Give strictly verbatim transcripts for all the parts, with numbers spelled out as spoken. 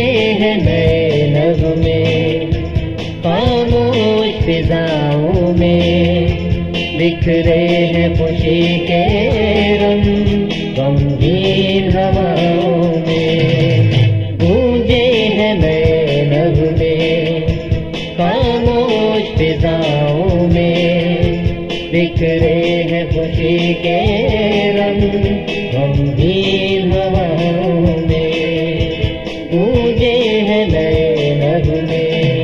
हैं नए नगमे खामोश फिजाओं में, बिखरे हैं खुशी के रंग गमगीन हवाओं में। गूंजे हैं नए नगमे खामोश फिजाओं में, बिखरे हैं खुशी के रंग गमगीन हवाओं में। गूंजे हैं नए नगमे।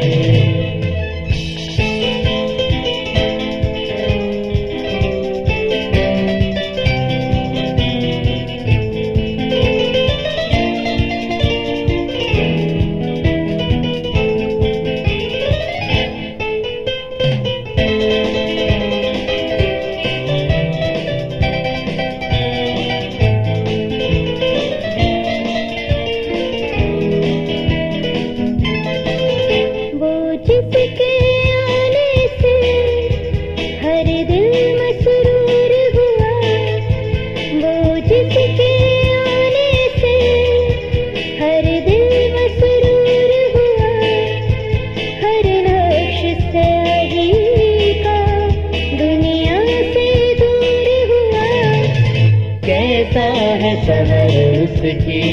कैसा है शहर उसकी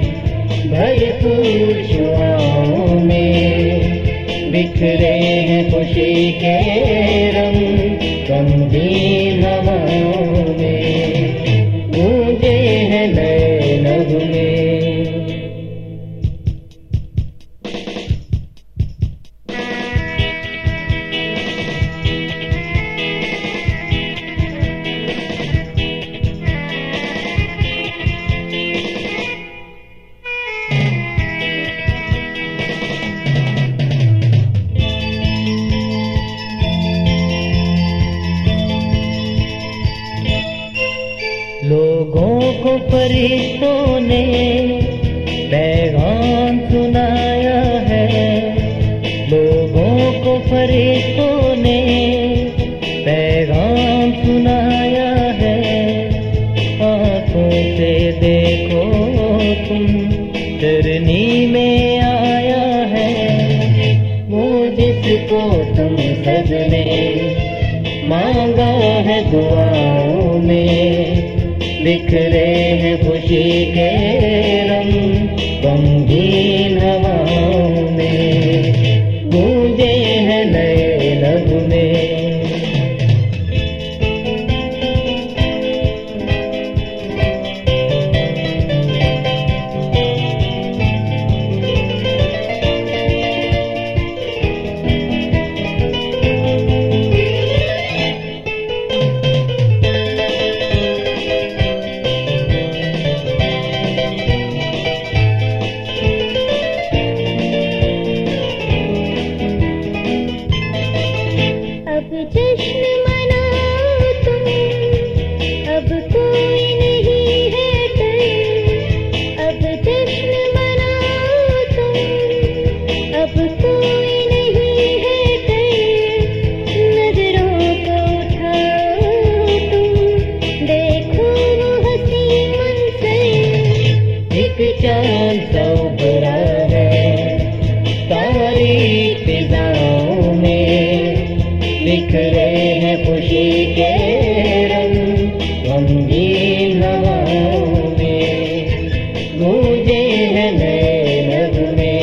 भरपूर शुआओं में, बिखरे हैं खुशी के रंग गमगीन हवाओं में। गूंजे हैं नए नगमे। लोगों को फरिश्तों ने पैगाम सुनाया है, लोगों को फरिश्तों ने पैगाम सुनाया है। आँखों से देखो तुम चरनी में आया है, वो जिसको तुम सजने मांगा है दुआओं में। बिखरे हैं खुशी के रंग गमगीन हवाओं में। गूंजे हैं नए नगमे। अब जश्न मनाओ तुम, अब कोई नहीं है डर। अब जश्न मनाओ तुम, अब कोई नहीं है डर। नजरों को उठाओ तुम, देखो वो हंसी मंजर। एक चांद सा उभरा है तारीख फिजाओं में, बिखरे हैं खुशी के रंग गमगीन हवाओं में। गूंजे हैं नए नगमे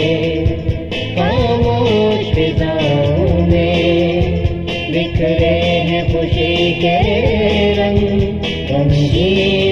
खामोश फिजाओं में, बिखरे हैं खुशी के रंग गमगीन